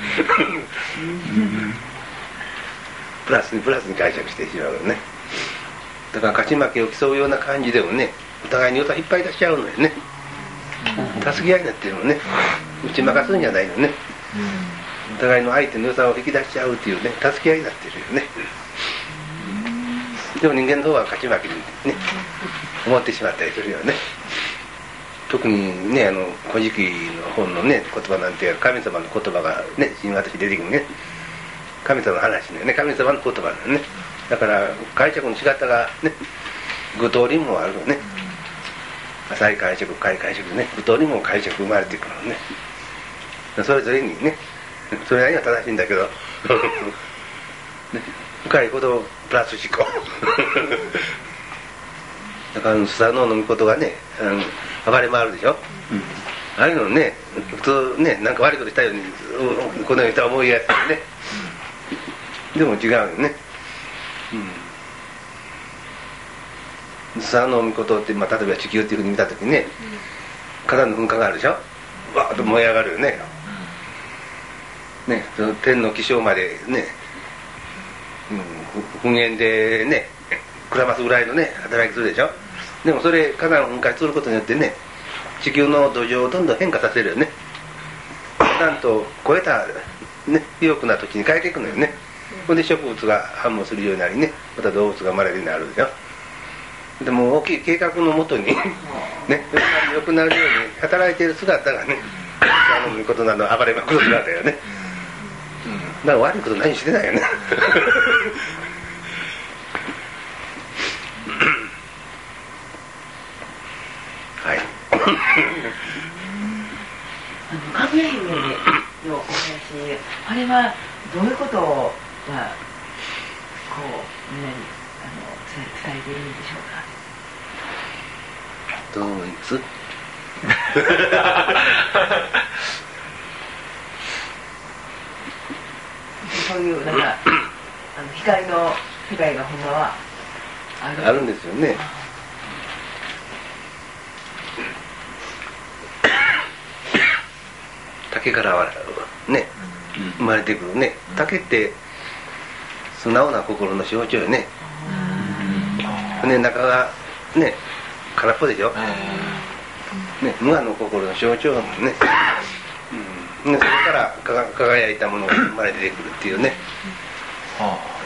プラスにプラスに解釈してしまうね。だから勝ち負けを競うような感じでもねお互いに良さ引っ張り出しちゃうのよね。助け合いになってるのね。打ち負かすんじゃないのね。お互いの相手の良さを引き出しちゃうっていうね助け合いになってるよね。でも人間の方は勝ち負けにね思ってしまったりするよね。特にねあの古事記の本のね言葉なんて神様の言葉がね神話として出てくるね。神様の話ね神様の言葉なのね。だから解釈の仕方がね愚通りもあるのね。浅い解釈深い解釈でね愚通りも解釈生まれてくるのね。それぞれにねそれなりには正しいんだけど、ね、深いほどプラス思考。だからスサノオノミコトがね暴れ回るでしょ、うん、ああいうのね普通ねなんか悪いことしたようにこのように人は思いやすいね、うん、でも違うよね、うん、スサノオノミコトって、まあ、例えば地球っていうふうに見たときにね火山の噴火があるでしょわーっと燃え上がるよね、ねその天の気象までね、うん、噴煙でねくらますぐらいのね働きするでしょ。でもそれ火山を噴火することによってね地球の土壌をどんどん変化させるよね。なんと超えた、ね、肥沃な土地に変えていくのよね。それで植物が繁茂するようになりね、また動物が生まれるようになるでしょ。でも大きい計画のもとにね、良くなるように働いている姿がね、あのことなの暴れまくる姿よね。だから悪いこと何してないよね。はい。 あのかぐや姫のお話、あれはどういうことをまあこうみんなにあの伝えているんでしょうか。 どう思います？ そういうなんかあの光の世界がほんまはあるあるんですよね。竹からはね、生まれてくるね。竹って素直な心の象徴よね。ね、中がね空っぽでしょ。ね、無我の心の象徴だもんね。うん、ね、そこからかが輝いたものが生まれてくるっていうね。はあ、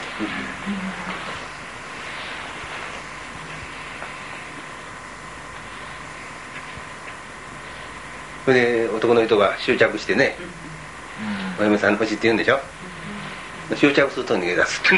それで男の人が執着してね、お嫁さん欲しいって言うんでしょ。執着すると逃げ出すって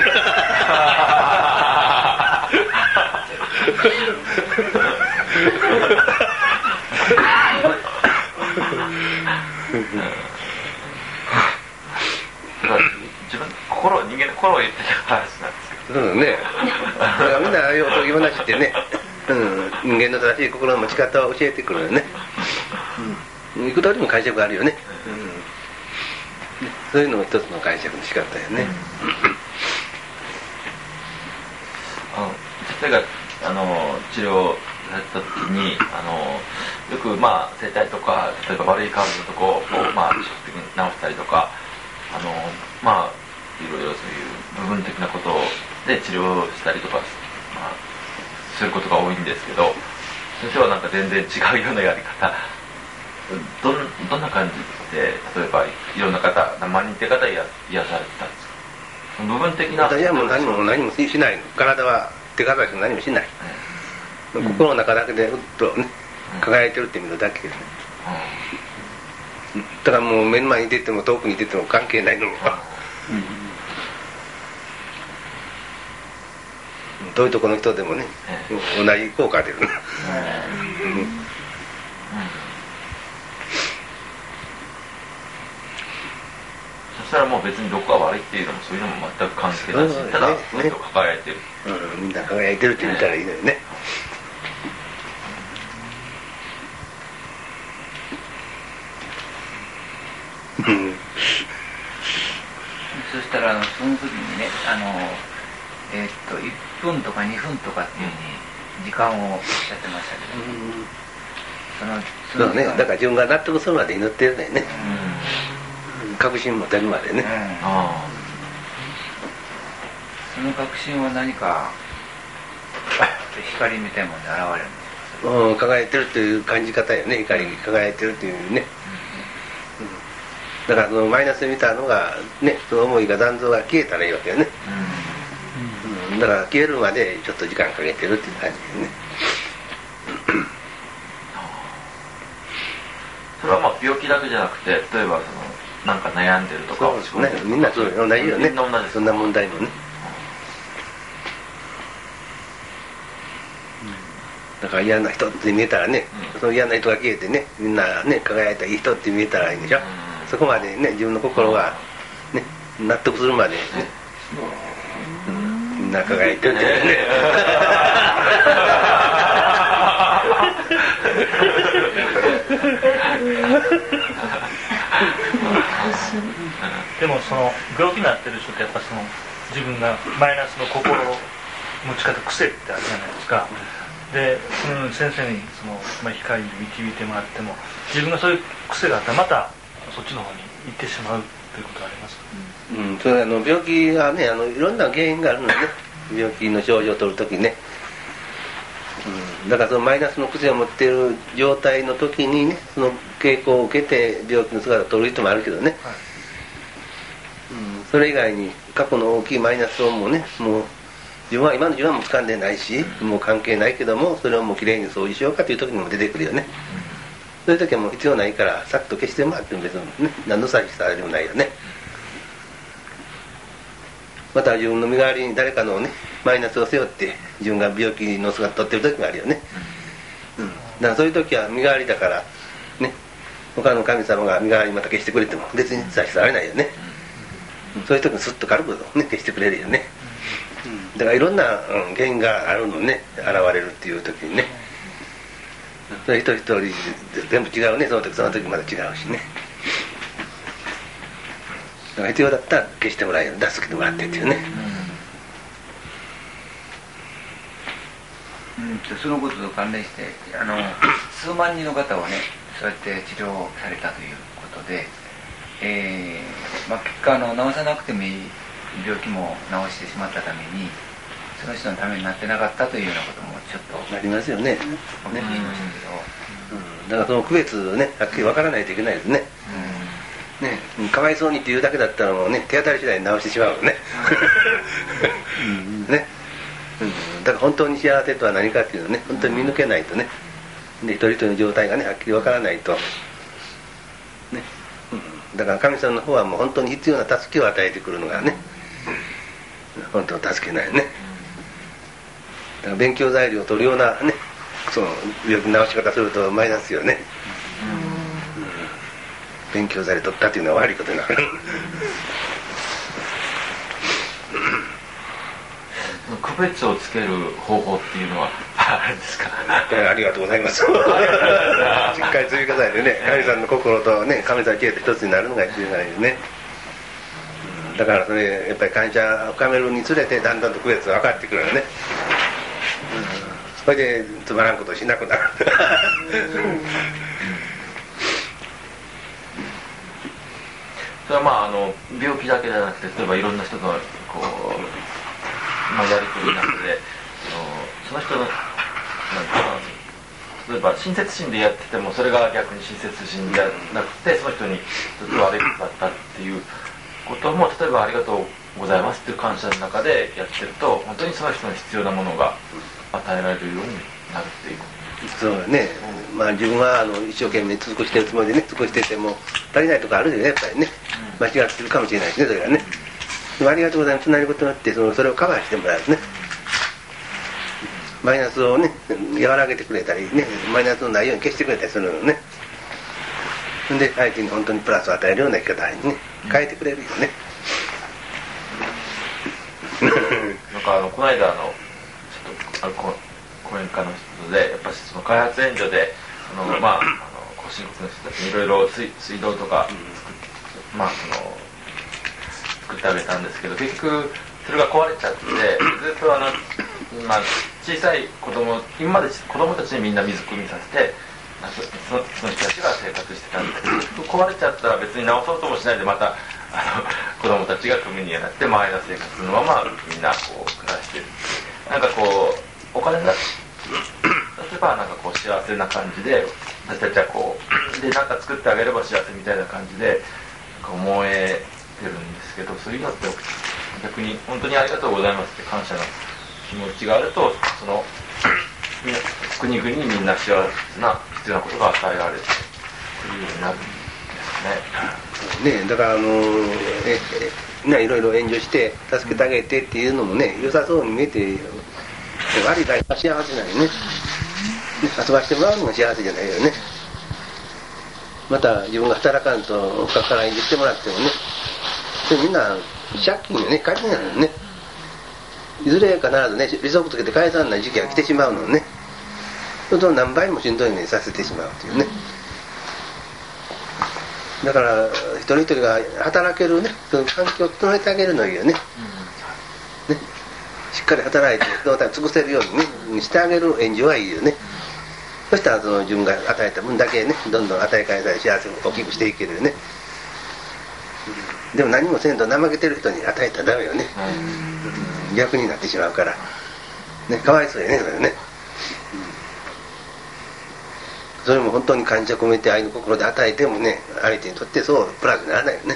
自分心人間の心を言ってた話なんですけど、 そうね。だからみんなああいうおとぎ話ってね、うん、人間の正しい心の持ち方を教えてくるよね。うん、いくらでも解釈があるよね。うん、そういうのも一つの解釈の仕方よね。 あの先生があの治療された時にあのよくまあ整体とか例えば悪いカーブのとこをまあ意識的に直したりとかあのまあいろいろそういう部分的なことで治療したりとか、まあ、することが多いんですけど、先生はなんか全然違うようなやり方、どんどんな感じで例えばいろんな方何万人って方癒癒されてたんですか。部分的な。 私はもう何も何もしないの。体は手数しか何もしない。うん、心の中だけでうっとね輝いてるって見るだけですね。うん、だからもう目の前に出ても遠くに出ても関係ないのが。遠いところの人でもね、同じ効果が出る。うん、 そしたらもう別にどこが悪いっていうのもそういうのも全く関係ないし、ただふっと輝いてる、 うん、みんな輝いてるって見たらいいのよね。 そしたらあのその時にねあの、えー、っといっぷんとかにふんとかっていうふうに時間をおっしゃってましたけど、うん、そのそのそうね、だから自分が納得するまで祈ってるんだよね。うん、確信持てるまでね。うん、あその確信は何か光みたいなものに現れるんですか。 うん、輝いてるという感じ方よね。光に輝いてるというね。だからそのマイナスで見たのがね、その思いが残像が消えたらいいわけよね。うん、だから消えるまでちょっと時間かけてるっていう感じよね。 それはまあ病気だけじゃなくて、例えばそのなんか悩んでるとか、 そうね、みんなそう同じよね。そんな問題もね。だから嫌な人って見えたらね、うん、その嫌な人が消えてね、みんなね輝いたいい人って見えたらいいんでしょ。うん、そこまでね自分の心がね納得するまでね、うん、みんな輝いてるってね。 でもその病気になってる人ってやっぱその自分がマイナスの心の持ち方癖ってあるじゃないですか。で、うん、先生にその、まあ、光に導いてもらっても自分がそういう癖があったらまたそっちの方に行ってしまうということはありますか。 うん、それあの病気はねあのいろんな原因があるのでね、病気の症状を取るときにね、 うん、だからそのマイナスの癖を持っている状態の時にね、その傾向を受けて病気の姿を取る人もあるけどね、はい、うん、それ以外に過去の大きいマイナスをもうね、もう自分は今の自分はもう掴んでないし、もう関係ないけども、それをもうきれいに掃除しようかという時にも出てくるよね、うん、そういう時はもう必要ないからさっと消してもらっても別にね、何の差し障りもないよね。また自分の身代わりに誰かのねマイナスを背負って自分が病気の姿を取ってる時もあるよね、うん、だからそういう時は身代わりだからね、他の神様が身代わりにまた消してくれても別に差し障りないよね、うん、そういう時にスッと軽く、ね、消してくれるよね、うん、だからいろんな、うん、原因があるのね、現れるっていう時にね、それ一人一人全部違うね、その時その時まだ違うしね、だから必要だったら消してもらえる、助けてもらってっていうね、 うんうん、そのことと関連してあの数万人の方をねそうやって治療されたということで、えーまあ、結果あの治さなくてもいい病気も治してしまったためにその人のためになってなかったというようなこともちょっとありますよね、 ね、うん、だからその区別ねはっきり分からないといけないですね、うんね、かわいそうにって言うだけだったらもうね手当たり次第に直してしまうのねね、うん、だから本当に幸せとは何かっていうのをね本当に見抜けないとね、で一人一人の状態がねはっきり分からないと、ね、うん、だから神様の方はもう本当に必要な助けを与えてくるのがね本当の助けないよね。だから勉強材料を取るようなねその病気の治し方するとマイナスよね、うんうん、勉強材料取ったっていうのは悪いことになる区別をつける方法っていうのはあるんですか？ ありがとうございますしっかり積み重ねてね神さんの心とね神さんの知恵と一つになるのが必要ないですね、うん、だからそれやっぱり感謝を深めるにつれてだんだんと区別が分かってくるよね、うん、それでつまらんことをしなくなるそれはまああの病気だけじゃなくて例えばいろんな人とこうまあ、やり取りの中でその人のなんか例えば親切心でやっててもそれが逆に親切心じゃなくてその人にずっと悪いことだったっていうことも例えばありがとうございますっていう感謝の中でやってると本当にその人の必要なものが与えられるようになるっていうそうだね、まあ自分はあの一生懸命尽くしてるつもりでね尽くしてても足りないとこあるよねやっぱりね間違ってるかもしれないしねそれはねありがとうございますとなることになってそのそれをカバーしてもらうねマイナスをね和らげてくれたりねマイナスのないように消してくれたりするのねで相手に本当にプラスを与えるような生き方にね変えてくれるよねなんかあのこの間あのちょっとあの講演家の人でやっぱりその開発援助であの、まあ、あの後進国の人たちにいろいろ水水道とか作ってまあその作ってあげたんですけど結局それが壊れちゃってずっとあの、まあ、小さい子供今まで子供たちにみんな水汲みさせてその、その人たちが生活してたんですけど壊れちゃったら別に直そうともしないでまたあの子供たちが汲みになって周りの生活のままみんなこう暮らしてるなんかこうお金が例えばなんかこう幸せな感じで私たちはこうでなんか作ってあげれば幸せみたいな感じでこう燃えてるんですけどそういうのって逆に本当にありがとうございますって感謝の気持ちがあるとその国々にみんな幸せな必要なことが与えられてくるようになるんですね。 ねだからあのえねいろいろ援助して助けてあげてっていうのもね良さそうに見えて悪いから幸せじゃないね遊ばしてもらうのが幸せじゃないよねまた自分が働かんと他から援助してもらってもねみんな借金よね借りになるよねいずれ必ずね利息つけて返さない時期が来てしまうのねそうすると何倍もしんどい目にさせてしまうというねだから一人一人が働けるねその環境を整えてあげるのいいよね、うん、ねしっかり働いて人のために尽くせるようにねしてあげる援助はいいよねそしたらその自分が与えた分だけねどんどん与え返され幸せを大きくしていけるよねでも何もせんと怠けてる人に与えたらダメよね、うん、逆になってしまうからねかわいそうやねそれね、 それも本当に感謝込めて愛の心で与えてもね、相手にとってそうプラスにならないよね。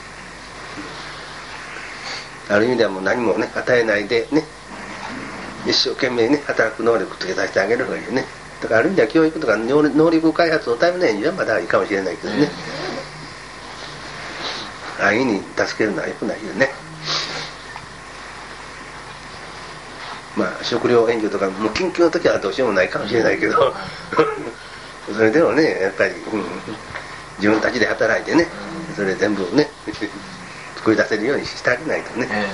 ある意味ではもう何もね与えないでね、一生懸命ね働く能力をつけさせてあげるのがいいよね。だからある意味では教育とか能力開発のための援助はまだいいかもしれないけどね、安易に助けるのはよくないよね。まあ食料援助とかもう緊急の時はどうしようもないかもしれないけどそれでもねやっぱり、うん、自分たちで働いてね、それ全部ね作り出せるようにしてあげないとね、え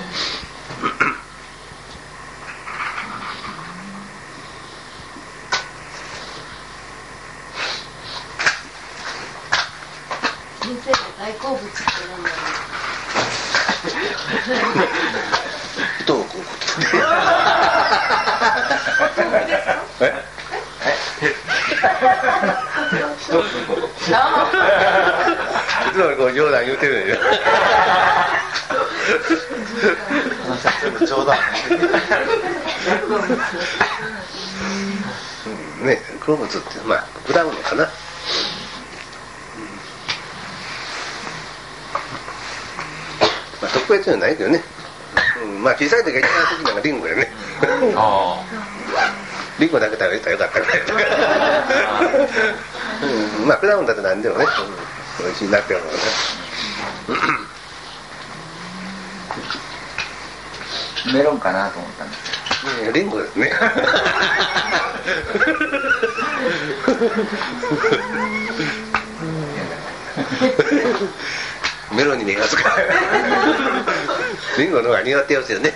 ー、先生の大好物って何だろうどうこうえいつもこう冗談言うてるんよ冗談ね、好物ってまあ果物かな、うん、まあ特別じゃないけどね、うん、まあ小さい時が一番好きなのがリンゴやねあリンゴだけ食べたらよかったぐらいうん、まあ果物だと何でもね、うん、美味しいなって思うねメロンかなと思ったんですけど、 リンゴですねメロンに目がつかリンゴの方が苦手ですよね